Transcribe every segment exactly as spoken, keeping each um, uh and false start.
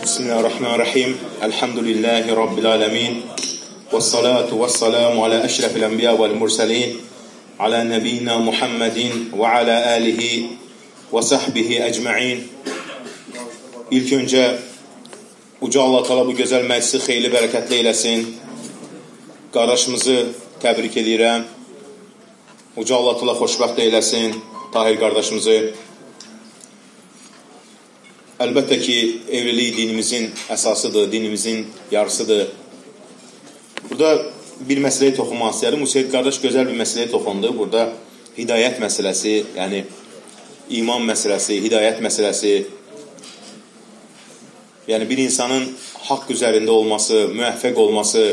Bismillahirrahmanirrahim. Elhamdülillahi Rabbil alemin. Vessalatu vesselamu ala eşrefil enbiya vel murselin. Ala nebiyyina Muhammedin ve ala alihi ve sahbihi ecma'in. İlk önce Uca Allah Teala bu gözəl məclisi xeyli bərəkətli eləsin. Qardaşımızı təbrik edirəm. Uca Allah Teala xoşbəxt eləsin Tahir qardaşımızı. Əlbəttə ki, evlilik dinimizin əsasıdır, dinimizin yarısıdır. Burada bir məsələyə toxunmaq istəyirəm. Musaid qardaş gözəl bir məsələyə toxundu. Burada hidayət məsələsi, yəni iman məsələsi, hidayət məsələsi, yəni bir insanın haqq üzərində olması, müvəffəq olması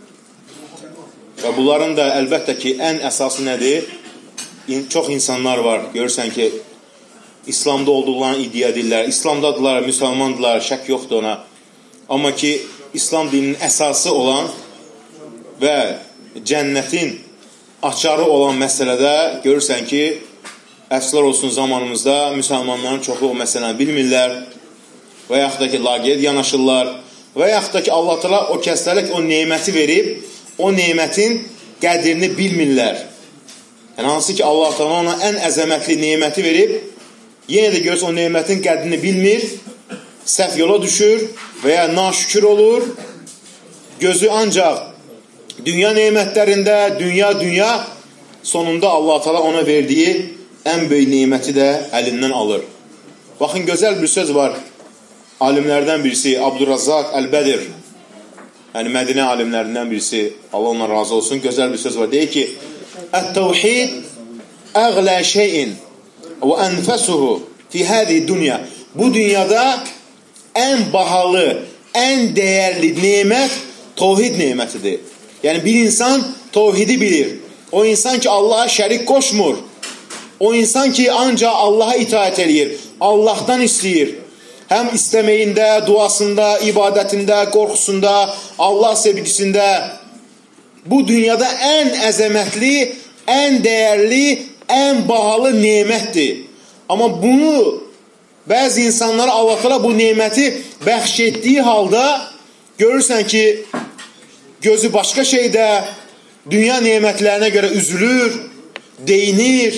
və bunların da əlbəttə ki, ən əsası nədir? Çox insanlar var, görürsən ki, İslamda olduqlarını iddia edirlər, İslamdadılar, müsəlmandılar, şək yoxdur ona. Amma ki, İslam dininin əsası olan və cənnətin açarı olan məsələdə görürsən ki, əfslər olsun zamanımızda müsəlmanların çoxu o məsələni bilmirlər və yaxud da ki, laqeyd yanaşırlar və yaxud da ki, Allah Teala o kəslərə o neyməti verib, o neymətin qədrini bilmirlər. Yəni, hansı ki, Allah Teala ona ən əzəmətli neyməti verib, yenə də görürsə o neymətin qədrini bilmir, səhv yola düşür və ya naşükür olur. Gözü ancaq dünya neymətlərində, dünya-dünya, sonunda Allah Teala ona verdiyi ən böyük neyməti də əlindən alır. Baxın, gözəl bir söz var. Alimlərdən birisi Abdurrazzaq Əl-Bədir, yəni Mədinə alimlərindən birisi, Allah ona razı olsun, gözəl bir söz var. Deyir ki, Ət-təvhid əğlə şeyin və ənfəsuhu fi həzi dünya. Bu dünyada ən bahalı, ən dəyərli nemət təvhid nemətidir. Yəni bir insan təvhidi bilir. O insan ki Allaha şərik qoşmur. O insan ki ancaq Allaha itaət edir. Allahdan istəyir. Həm istəməyində, duasında, ibadətində, qorxusunda, Allah sevgisində. Bu dünyada ən əzəmətli, ən dəyərli, ən bahalı nemətdir. Amma bunu bəzi insanlara Allah Teala bu neməti bəxş etdiyi halda görürsən ki, gözü başqa şeydə, dünya nemətlərinə görə üzülür, deyinir,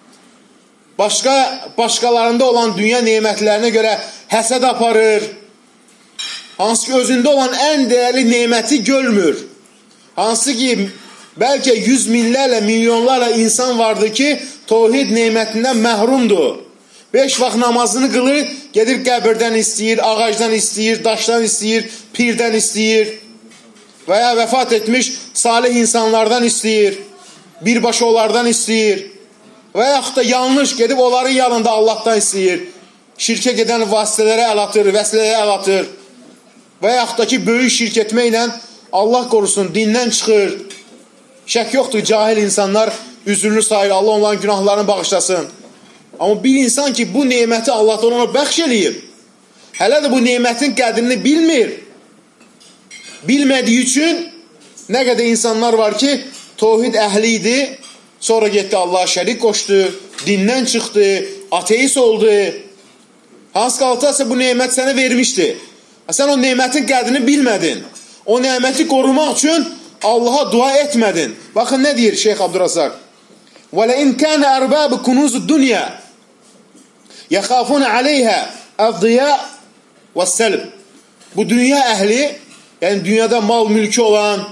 başqa, başqalarında olan dünya nemətlərinə görə həsəd aparır, hansı ki, özündə olan ən dəyərli neməti görmür, hansı ki, bəlkə yüz minlərlə, milyonlarla insan vardır ki, təvhid nemətindən məhrumdur. Beş vaxt namazını qılır, gedir qəbirdən istəyir, ağacdan istəyir, daşdan istəyir, pirdən istəyir və ya vəfat etmiş salih insanlardan istəyir, birbaşa onlardan istəyir və yaxud da yanlış gedib onların yanında Allahdan istəyir. Şirkə gedən vasitələrə əl atır, vəsilələrə əl atır və yaxud da ki, böyük şirk etməklə Allah qorusun, dindən çıxır. Şək yoxdur, cahil insanlar üzürlü sayır, Allah onların günahlarını bağışlasın. Amma bir insan ki, bu neməti Allah ona bəxş eləyib, hələ də bu nemətin qədrini bilmir. Bilmədiyi üçün nə qədər insanlar var ki, təvhid əhli idi, sonra getdi Allaha şərik qoşdu, dindən çıxdı, ateist oldu. Hansı qaltasa bu nemət sənə vermişdi. Sən o nemətin qədrini bilmədin. O neməti qorumaq üçün Allaha dua etmədin. Baxın, nə deyir Şeyx Abdurrazzaq? وَلَاِنْ كَانَ أَرْبَابِ كُنُوزُ الدُّنْيَا يَخَافُونَ عَلَيْهَا اَفْضِيَا وَالسَّلْبِ. Bu dünya əhli, yəni dünyada mal mülkü olan,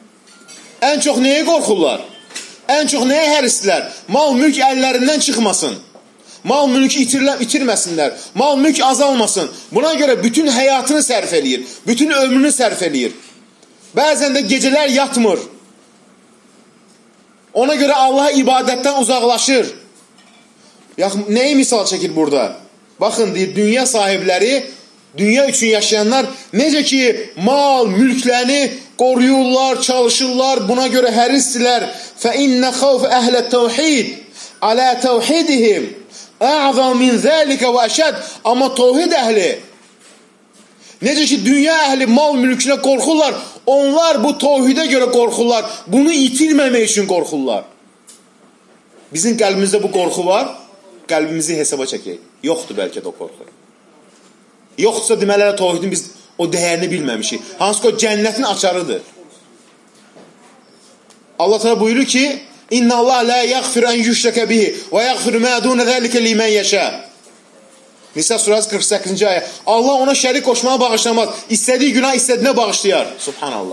ən çox nəyə qorxurlar? Ən çox nəyə hərislər? Mal mülk əllərindən çıxmasın. Mal mülkü itirməsinlər. Mal mülk azalmasın. Buna görə bütün həyatını sərf eləyir. Bütün ömrünü sərf eləyir. Bəzən də gecələr yatmır. Ona görə Allaha ibadətdən uzaqlaşır. Nəyi misal çəkir burada? Baxın, deyir, dünya sahibləri, dünya üçün yaşayanlar necə ki, mal, mülklərini qoruyurlar, çalışırlar, buna görə hərisdirlər. فَإِنَّ خَوْفَ أَهْلَ التَّوْحِيدِ عَلَى تَوْحِيدِهِمْ أَعْظَمْ مِنْ ذَلِكَ وَأَشَدْ. Amma təvhid əhli, necə ki, dünya əhli mal mülkünə qorxurlar, onlar bu təvhidə görə qorxurlar. Bunu itirməmək üçün qorxurlar. Bizim qəlbimizdə bu qorxu var. Qəlbimizi hesaba çəkək. Yoxdur bəlkə də o qorxu. Yoxsa deməli təvhidin biz o dəyərini bilməmişik. Hansı ki o cənnətin açarıdır. Allah Teala buyurur ki: "İnna Allah la yaghfiru an yushraka bihi ve yaghfiru ma dun zalika limen yasha." Nisa surəsi qırx səkkizinci ayə. Allah ona şərik qoşmağı bağışlamaz. İstədiyi günah istədiyinə bağışlayar. Subhanallah.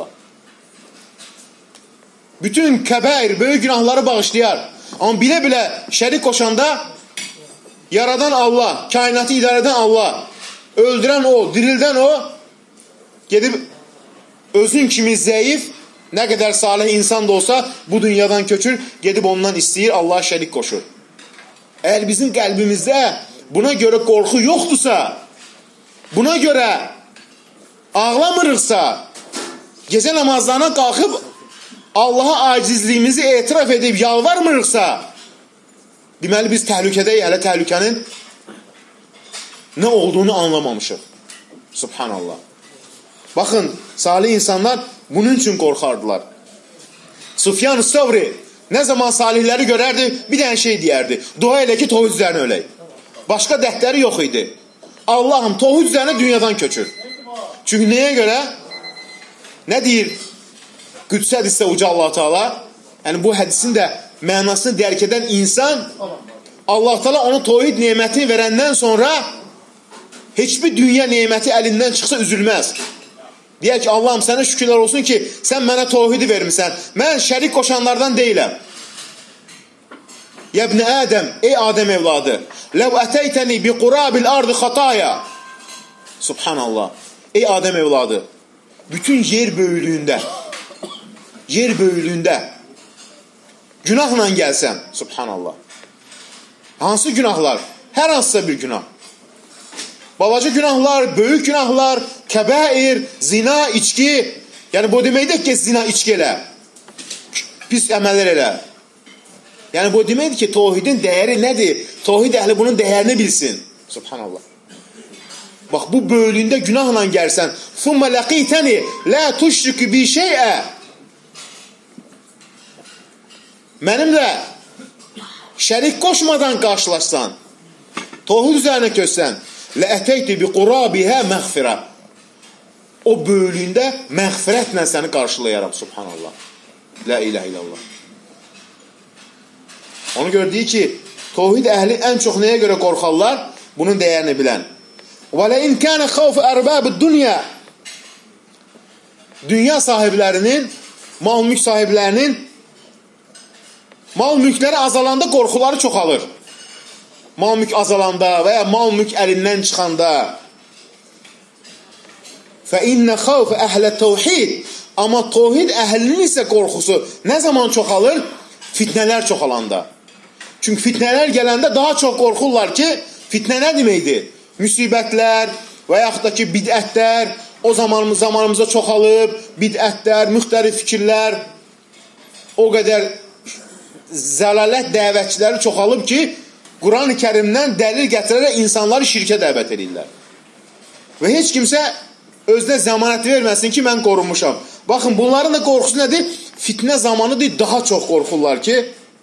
Bütün kəbair, böyük günahları bağışlayar. Amma bilə-bilə şərik qoşanda yaradan Allah, kainatı idarə edən Allah, öldürən o, dirildən o, gedib özün kimi zəif, nə qədər salih insan da olsa bu dünyadan köçür, gedib ondan istəyir, Allah'a şərik qoşur. Əgər bizim qəlbimizdə buna görə qorxu yoxdursa, buna görə ağlamırıqsa, gecə namazlarına qalxıb Allaha acizliyimizi etiraf edib yalvarmırıqsa, deməli biz təhlükədəyik, hələ təhlükənin nə olduğunu anlamamışıq. Subhanallah. Baxın, salih insanlar bunun üçün qorxardılar. Sufyan Savri nə zaman salihləri görərdi, bir dənə şey deyərdi: dua elə ki, təvhid üzərinə ölək. Başqa dərdləri yox idi. Allahım, təvhid üzərinə dünyadan köçür. Çünki nəyə görə? Nə deyir Qüdsədirsə uca Allah Teala? Yəni bu hədisin də mənasını dərk edən insan, Allah Teala ona təvhid nemətini verəndən sonra heç bir dünya neməti əlindən çıxsa üzülməz. Deyək ki, Allahım sənə şükürlər olsun ki, sən mənə təvhidi vermirsən. Mən şərik qoşanlardan deyiləm. Yəbni Ədəm, ey Adəm evladı, ləv ətəytəni bi qurabil ardı xataya. Subhanallah. Ey Adəm evladı, bütün yer böyülüyündə, yer böyülüyündə günahla gəlsən, subhanallah. Hansı günahlar? Hər hansısa bir günah. Balaca günahlar, böyük günahlar, kəbəir, zina, içki. Yəni bu deməkdir ki, zina, içki elə. Pis əməllər elə. Yəni bu deməkdir ki, təvhidin dəyəri nədir? Təvhid əhli bunun dəyərini bilsin. Subhanallah. Bax bu böyülüyündə günahla gəlsən, "Summa laqitani la tushrik bi şey'a." Mənimlə şərik qoşmadan qarşılaşsan, təvhid üzərinə köçsən, "La'ataytu bi qurabiha maghfira." O böyülüyündə məğfirətlə səni qarşılayaram. Subhanallah. La ilahe illallah. Onu gördüyü ki, təvhid əhli ən çox nəyə görə qorxarlar? Bunun dəyərini bilən. "Və la in kana khawfu arbabid-dunya." Dünya sahiblərinin, mal mülk sahiblərinin mal mülkləri azalanda qorxuları çoxalır. Mal mülk azalanda və ya mal mülk əlindən çıxanda. Fə innə xavf əhlə təvhid. Amma təvhid əhlinin isə qorxusu nə zaman çoxalır? Fitnələr çoxalanda. Çünki fitnələr gələndə daha çox qorxurlar ki, fitnə nə deməkdir? Müsibətlər və yaxud da ki, bidətlər o zamanımız, zamanımıza çoxalıb, bidətlər, müxtəlif fikirlər, o qədər zəlalət dəvətçiləri çoxalıb ki, Quran-ı Kərimdən dəlil gətirərək insanları şirkə dəvət edirlər. Və heç kimsə özünə zəmanət verməsin ki, mən qorunmuşam. Baxın, bunların da qorxusu nədir? Fitnə zamanıdır, daha çox qorxurlar ki,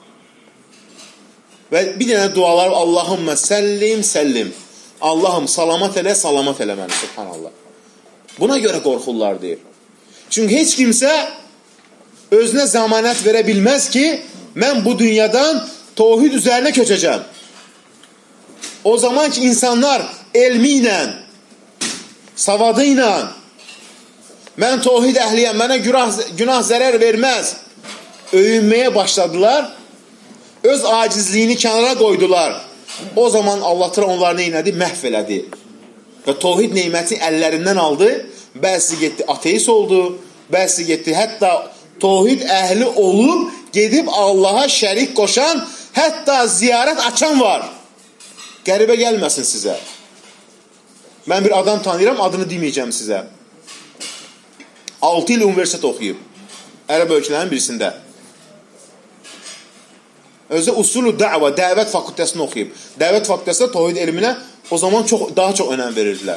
və bir dənə dualar, Allahümmə səllim, səllim. Allahım, salamat elə, salamat elə məni, subhanallah. Buna görə qorxurlar deyir. Çünki heç kimsə özünə zəmanət verə bilməz ki, mən bu dünyadan təvhid üzərinə köçəcəm. O zaman ki, insanlar elmi ilə, savadı ilə, mən təvhid əhliyəm, mənə günah, günah zərər verməz, öyünməyə başladılar, öz acizliyini kənara qoydular. O zaman Allah təala onları neynədi? Məhv elədi. Və təvhid neyməti əllərindən aldı, bəzisi getdi ateist oldu, bəzisi getdi hətta təvhid əhli olub, gedib Allaha şərik qoşan, hətta ziyarət açan var. Qəribə gəlməsin sizə. Mən bir adam tanıyıram, adını deməyəcəm sizə. altı il universitet oxuyub. Ərəb ölkələrinin birisində. Özü usulü dəvə, dəvət fakültəsini oxuyub. Dəvət fakültəsində təvhid elminə o zaman çox, daha çox önəm verirdilər.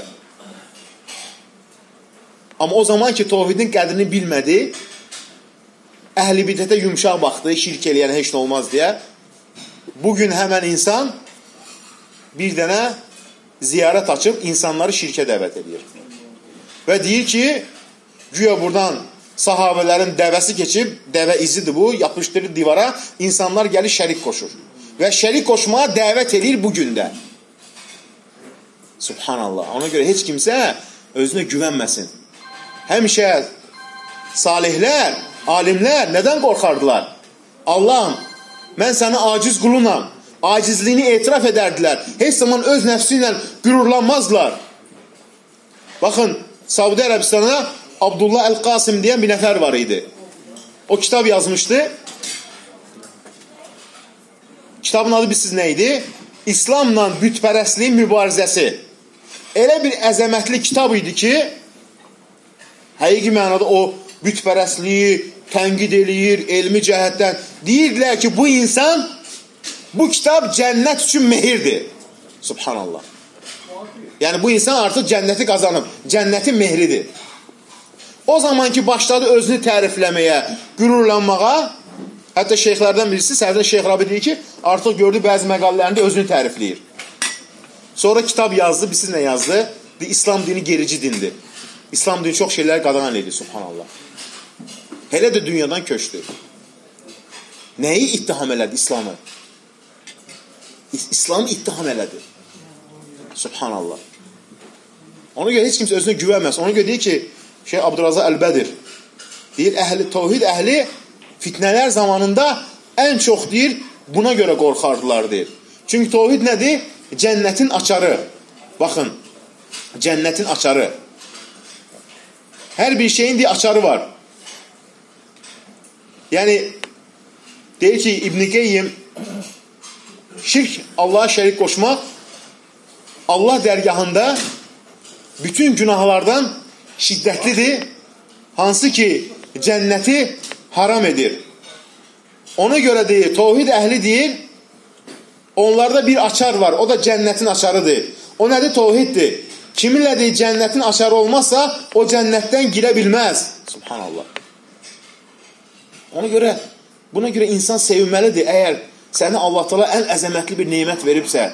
Amma o zaman ki, təvhidin qədrini bilmədi, əhl-i bidətə yumşaq baxdı, şirk eləyən heç nə olmaz deyə, bugün həmən insan bir dənə ziyarət açıb insanları şirkə dəvət edir. Və deyir ki, güya buradan sahabələrin dəvəsi keçib, dəvə izidir bu, yapışdırır divara, insanlar gəlir şərik qoşur. Və şərik qoşmağa dəvət edir bugün də. Subhanallah. Ona görə heç kimsə özünə güvənməsin. Həmişə salihlər, alimlər nədən qorxardılar? Allahım, mən səni aciz qulunam. Acizliyini etiraf edərdilər. Heç zaman öz nəfsi ilə qürurlanmazlar. Baxın, Saudi Ərəbistan'a Abdullah Əl-Qasim deyən bir nəfər var idi. O kitab yazmışdı. Kitabın adı bilsiz nə idi? İslamla bütpərəstliyin mübarizəsi. Elə bir əzəmətli kitab idi ki, həqiqi mənada o bütpərəstliyi tənqid eləyir, elmi cəhətdən. Deyirdilər ki, bu insan, bu kitab cənnət üçün mehirdir. Subhanallah. Yəni bu insan artıq cənnəti qazanıb. Cənnətin mehridir. O zaman ki başladı özünü tərifləməyə, qürurlanmağa, hətta şeyxlərdən birisi, Sərdar Şeyx Rabi deyir ki, artıq gördü bəzi məqallərində özünü tərifləyir. Sonra kitab yazdı, bilsiz nə yazdı? İslam dini gerici dindir. İslam dini çox şeyləri qadağan edir, subhanallah. Hələ də dünyadan köçdü. Nəyi ittiham elədi İslamı? İslamı ittiham elədi. Subhanallah. Ona görə heç kimsə özünə güvənməz. Ona görə deyir ki, Şeyh Abdurrazaq Əl-Bədir deyir, əhli, tövhid əhli fitnələr zamanında ən çox deyir, buna görə qorxardılar deyir. Çünki tövhid nədir? Cənnətin açarı. Baxın, cənnətin açarı. Hər bir şeyin deyir, açarı var. Yəni, deyir ki, İbn-i Qeyyim, şirk, Allah'a şərik qoşmaq, Allah dərgahında bütün günahlardan şiddətlidir, hansı ki cənnəti haram edir. Ona görə deyir, tövhid əhli deyir, onlarda bir açar var, o da cənnətin açarıdır. O nədir? Tövhiddir. Kiminlə deyir, cənnətin açarı olmazsa, o cənnətdən girə bilməz. Subhanallah. Ona görə, buna görə insan sevinməlidir, əgər səni Allah Teala ən əzəmətli bir nemət veribsə.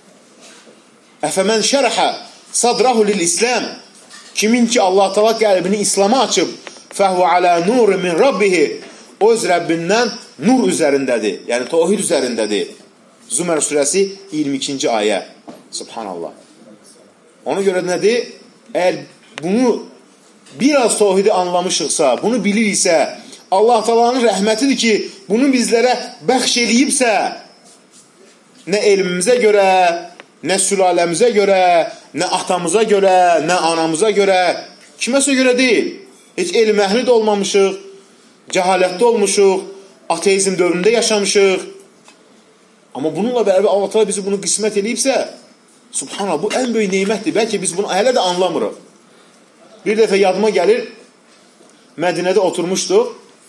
Əfəmən şərəhə sadrahu lil-İslam, kimin ki Allah Teala qəlbini İslam'a açıb, fəhvə alə nur min rabbihi, o öz Rəbbindən nur üzərindədir, yəni tövhid üzərindədir. Zümer surəsi iyirmi ikinci ayə. Subhanallah. Ona görə nədir? Əgər bunu biraz tövhidi anlamışıqsa, bunu biliriksə, Allah Teala'nın rəhmətidir ki, bunu bizlərə bəxş eləyibsə, nə elmimizə görə, nə sülaləmizə görə, nə atamıza görə, nə anamıza görə, kiməsə görə deyil. Heç elm əhli də olmamışıq, cəhalətdə olmuşuq, ateizm dövründə yaşamışıq. Amma bununla bərabər Allah Teala bizi bunu qismət eləyibsə, subhanallah, bu ən böyük neymətdir. Bəlkə biz bunu hələ də anlamırıq. Bir dəfə yadıma gəlir, Mədinədə oturmuşduq,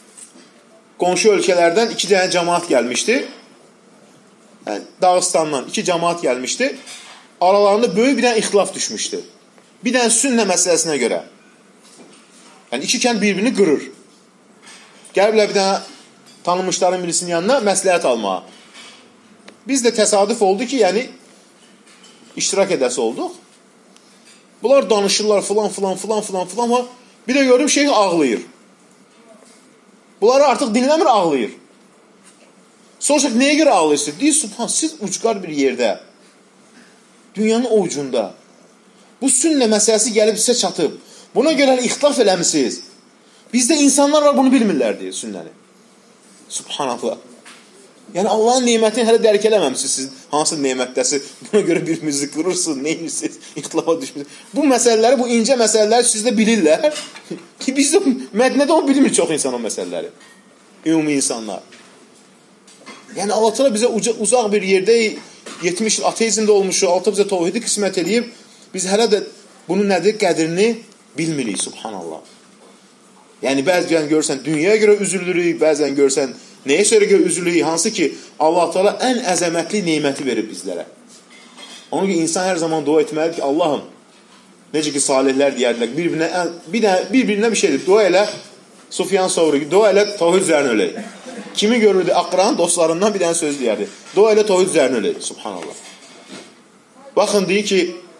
qonşu ölkələrdən iki dənə cəmaat gəlmişdi. Yəni, Dağıstandan iki cəmaat gəlmişdi. Aralarında böyük bir dənə ixtilaf düşmüşdü. Bir dənə sünnə məsələsinə görə. Yəni, iki kənd bir-birini qırır. Gəliblər bir dənə tanınmışların birisinin yanına məsləhət almağa. Biz də təsadüf oldu ki, yəni, iştirak edəsi olduq. Bunlar danışırlar filan filan filan filan filan. Bir də gördüm şeyh ağlayır. Bunları artıq dinləmir, ağlayır. Soruşaq, nəyə görə ağlayırsınız? Deyir, subhan, siz ucqar bir yerdə, dünyanın o ucunda, bu sünnə məsələsi gəlib sizə çatıb, buna görə ixtilaf eləmişsiniz. Bizdə insanlar var, bunu bilmirlər, deyir sünnəni. Subhanallah. Yəni, Allahın neymətini hələ dərk eləməmişsiniz, siz hansı neymətdəsi, buna görə birimizi qırırsınız, neymişsiniz, ixtilafa düşmüşsünüz. Bu məsələləri, bu incə məsələləri siz də bilirlər ki, biz də Mədinədə onu bilmir çox insan o məsələləri. Ümumi insanlar. Yəni, Allah Teala bizə uzaq bir yerdə yetmiş il ateizmdə olmuşuq, Allah bizə tövhidi qismət edib, biz hələ də bunun nədir, qədrini bilmirik, subhanallah. Yəni, bəzən görürsən, dünyaya görə üzülürük, bəzən görürsən, nəyə görə görə üzülürük, hansı ki, Allah Teala ən əzəmətli neyməti verib bizlərə. Onun ki, insan hər zaman dua etməlidir ki, Allahım, necə ki, salihlər deyərlər, bir-birinə bir, bir, bir şeydir, dua elə, Sufyan Sovri, dua elə, tövhid üzərinə ölək. Kimi görürdü? Aqran dostlarından bir dənə söz deyərdi. Dua elə, tövhid üzərinə ölək, subhanallah. Baxın, deyir ki,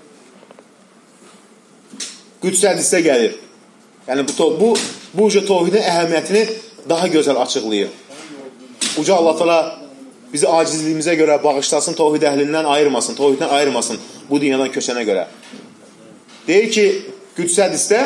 Qüds hədisdə gəlir. Yəni bu bu bu uca təvhidin əhəmiyyətini daha gözəl açıqlayır. Uca Allah Teala bizi acizliyimizə görə bağışlasın, təvhid əhlindən ayırmasın, təvhiddən ayırmasın bu dünyadan köçənə görə. Deyir ki, Qüds hədisdə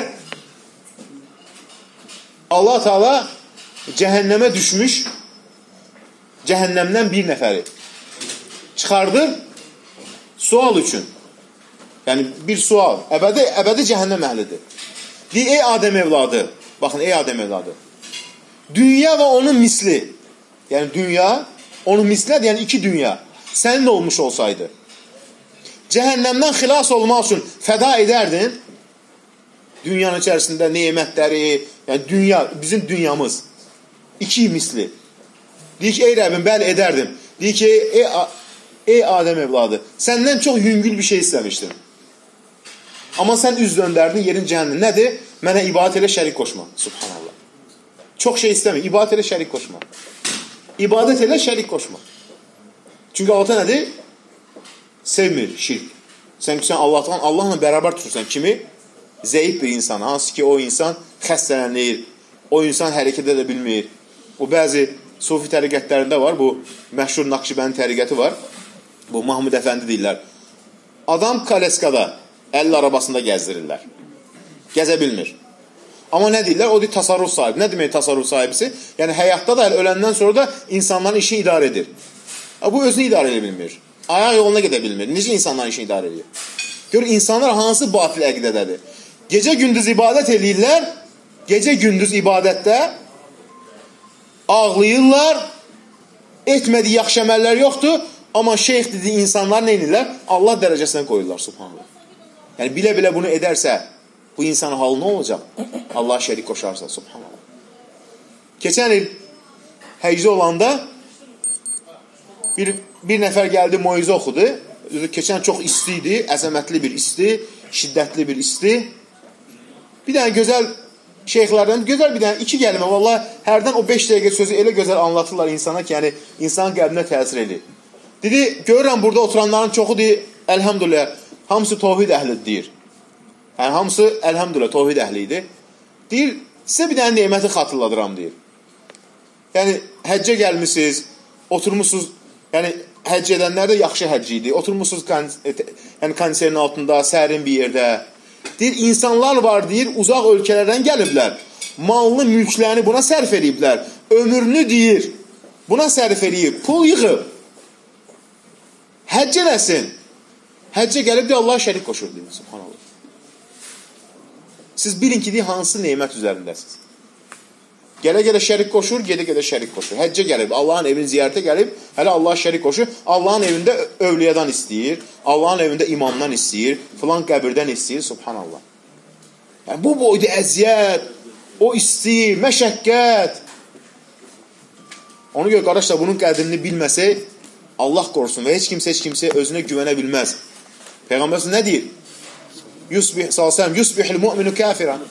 Allah Teala cəhənnəmə düşmüş cəhənnəmdən bir nəfəri çıxardır sual üçün. Yəni bir sual, əbədi, əbədi cəhənnəm əhlidir. Deyir, ey Adəm evladı, baxın, ey Adəm evladı, dünya və onun misli, yəni dünya, onun mislidir, yəni iki dünya, sənin də olmuş olsaydı, cəhənnəmdən xilas olmaq üçün fəda edərdin, dünyanın içərisində nemətləri, yəni dünya, bizim dünyamız, iki misli. Deyir ki, ey Rəbbim, bəli edərdim. Deyir ki, ey, ey Adəm evladı, səndən çox yüngül bir şey istəmişdim. Amma sən üz döndərdin yerin cəhənnəm. Nədir? Mənə ibadət elə şərik qoşma. Subhanallah. Çox şey istəmir. İbadət elə şərik qoşma. İbadət elə şərik qoşma. Çünki Allah nədir? Sevmir şirk. Sən sən Allahdan Allahla bərabər tutursan kimi? Zəif bir insan. Hansı ki o insan xəstələnir. O insan hərəkət edə bilmir. O bəzi sufi təriqətlərində var. Bu məşhur Naqşibəndi təriqəti var. Bu Mahmud Əfəndi deyirlər. Adam Kaleskada əlli arabasında gəzdirirlər. Gəzə bilmir. Amma nə deyirlər? O deyir tasarruf sahibi. Nə demək tasarruf sahibisi? Yəni həyatda da, öləndən sonra da insanların işini idarə edir. Bu özünü idarə edə bilmir. Ayaq yoluna gedə bilmir. Necə insanların işini idarə edir? Gör, insanlar hansı batil əqidədədir? Gecə gündüz ibadət edirlər. Gecə gündüz ibadətdə ağlayırlar. Etmədiyi yaxşı əməllər yoxdur. Amma şeyx dediyi insanlar nə edirlər? Allah dərəcəsinə qoyurlar, subhanallah. Yəni, bilə-bilə bunu edərsə, bu insanın halı nə olacaq? Allah şərik qoşarsa, subhanallah. Keçən il həcdə olanda bir, bir nəfər gəldi, moizə oxudu. Keçən çox isti idi, əzəmətli bir isti, şiddətli bir isti. Bir dənə gözəl şeyxlərdən, gözəl bir dənə, iki gəlmə, vallahi hərdən o beş dəqiqə sözü elə gözəl anlatırlar insana ki, yəni insanın qəlbinə təsir edir. Dedi, görürəm burada oturanların çoxu deyir, əlhamdülillah, hamısı təvhid əhlidir, deyir. Yəni, hamısı, əlhamdülillah, təvhid əhli idi. Deyir, sizə bir dənə neməti xatırladıram, deyir. Yəni, həccə gəlmişsiniz, oturmuşsunuz, yəni, həcc edənlər də yaxşı həcc idi. Oturmuşsunuz yəni, konserin altında, sərin bir yerdə. Deyir, insanlar var, deyir, uzaq ölkələrdən gəliblər. Mallı mülklərini buna sərf ediblər. Ömrünü, deyir, buna sərf edib, pul yığıb. Həcc eləsin. Həccə gəlib deyir, Allah şərik qoşur, deyir, subhanallah. Siz bilin ki, deyir, hansı neymət üzərindəsiniz. Gələ-gələ şərik qoşur, gedə-gedə şərik qoşur. Həccə gəlib, Allahın evini ziyarətə gəlib, hələ Allah şərik qoşur. Allahın evində övliyadan istəyir, Allahın evində imamdan istəyir, filan qəbirdən istəyir, subhanallah. Yəni, bu boyda əziyyət, o isti, məşəqqət. Ona görə, qardaşlar, bunun qədrini bilməsək, Allah qorusun və heç kimsə, heç kimsə özünə güvənə bilməz. Peyğəmbər nə deyir? Yusbih, sallallahu yusbihul mu'minu kafiran.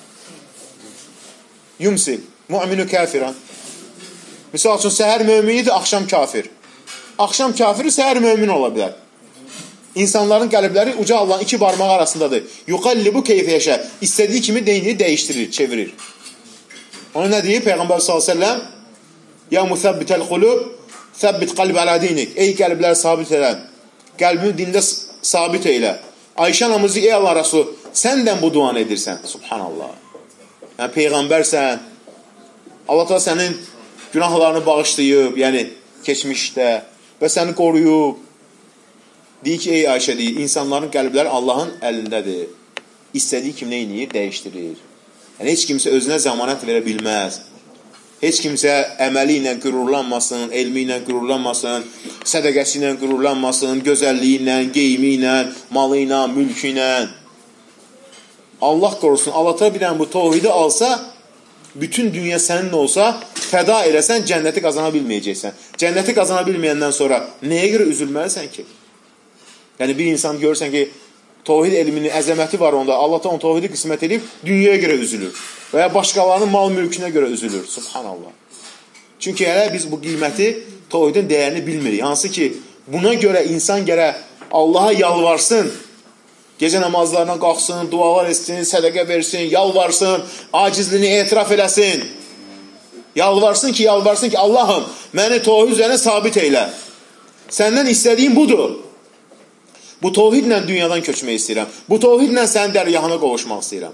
Yumsi, mu'minu kafiran. Misal üçün, səhər möminidir, axşam kafir. Axşam kafiri, səhər mömin ola bilər. İnsanların qəlbləri uca Allahın iki barmaq arasındadır. Yuqallibu keyfiyəşə. İstədiyi kimi deyini dəyişdirir, çevirir. Onu nə deyir? Peyğəmbər sallallahu əleyhi və səlləm ya musabbitel qulub səbbit qalb alə dinik. Ey qəlbləri sabit edən, qəlbini dində sabit eylə. Ayşə namızı, ey Allah Rasulü, səndən bu duanı edirsən. Subhanallah. Yəni, Peyğəmbərsən, Allah da sənin günahlarını bağışlayıb, yəni keçmişdə və səni qoruyub. Deyir ki, ey Ayşə, deyir, insanların qəlbləri Allahın əlindədir. İstədiyi kimi nə inir, dəyişdirir. Yəni, heç kimsə özünə zəmanət verə bilməz. Heç kimsə əməli ilə qürurlanmasın, elmi ilə qürurlanmasın, sədəqəsi ilə qürurlanmasın, gözəlliyi ilə, geyimi ilə, malı ilə, mülkü ilə. Allah qorusun, Allah da bir dənə bu təvhidi alsa, bütün dünya sənin olsa, fəda eləsən, cənnəti qazana bilməyəcəksən. Cənnəti qazana bilməyəndən sonra nəyə görə üzülməlisən ki? Yəni, bir insan görürsən ki, təvhid elminin əzəməti var onda, Allah da onu təvhidi qismət edib, dünyaya görə üzülür. Və ya başqalarının mal mülkünə görə üzülür. Subhanallah. Çünki hələ biz bu qiyməti, təvhidin dəyərini bilmirik. Hansı ki, buna görə insan gərək Allaha yalvarsın. Gecə namazlarına qalxsın, dualar etsin, sədəqə versin, yalvarsın, acizliyini etiraf eləsin. Yalvarsın ki, yalvarsın ki, Allahım, məni tövhid üzərində sabit eylə. Səndən istədiyim budur. Bu tövhidlə dünyadan köçmək istəyirəm. Bu tövhidlə sənin dərgahına qovuşmaq istəyirəm.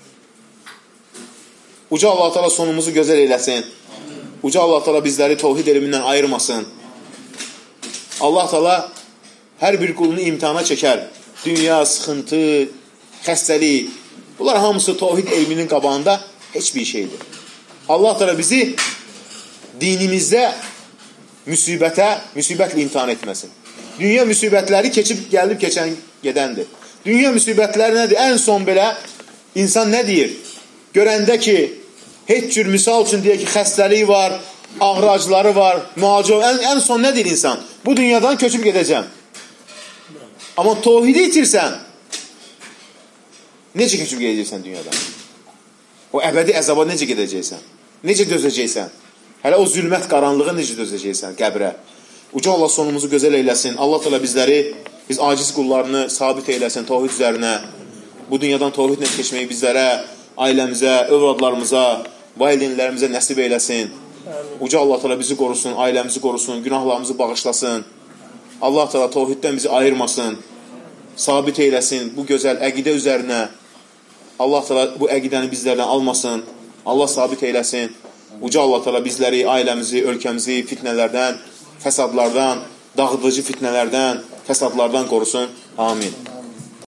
Uca Allah Teala sonumuzu gözəl eləsin. Uca Allah Teala bizləri tövhid elmindən ayırmasın. Allah Teala hər bir qulunu imtihana çəkər. Dünya, sıxıntı, xəstəlik, bunlar hamısı tövhid elminin qabağında heç bir şeydir. Allah Teala bizi dinimizdə müsibətə, müsibətlə imtihan etməsin. Dünya müsibətləri keçib gəlib keçən gedəndir. Dünya müsibətləri nədir? Ən son belə insan nə deyir? Görəndə ki, heç cür misal üçün deyək ki, xəstəlik var, ağrı acıları var, müalicə, ən, ən son nə deyir insan? Bu dünyadan köçüb gedəcəm. Amma tövhidi itirsən, necə köçüb gedəcəksən dünyadan? O əbədi əzaba necə gedəcəksən? Necə dözəcəksən? Hələ o zülmət qaranlığı necə dözəcəksən qəbrə? Uca Allah sonumuzu gözəl eyləsin. Allah Teala bizləri, biz aciz qullarını sabit eyləsin tövhid üzərinə. Bu dünyadan tövhidlə keçməyi bizlərə, ailəmizə, övladlarımıza, valideynlərimizə nəsib eyləsin. Uca Allah Teala bizi qorusun, ailəmizi qorusun, günahlarımızı bağışlasın. Allah Teala tövhiddən bizi ayırmasın, sabit eyləsin bu gözəl əqidə üzərinə. Allah Teala bu əqidəni bizlərdən almasın. Allah sabit eyləsin. Uca Allah Teala bizləri, ailəmizi, ölkəmizi fitnələrdən, fəsadlardan, dağıdıcı fitnələrdən, fəsadlardan qorusun. Amin.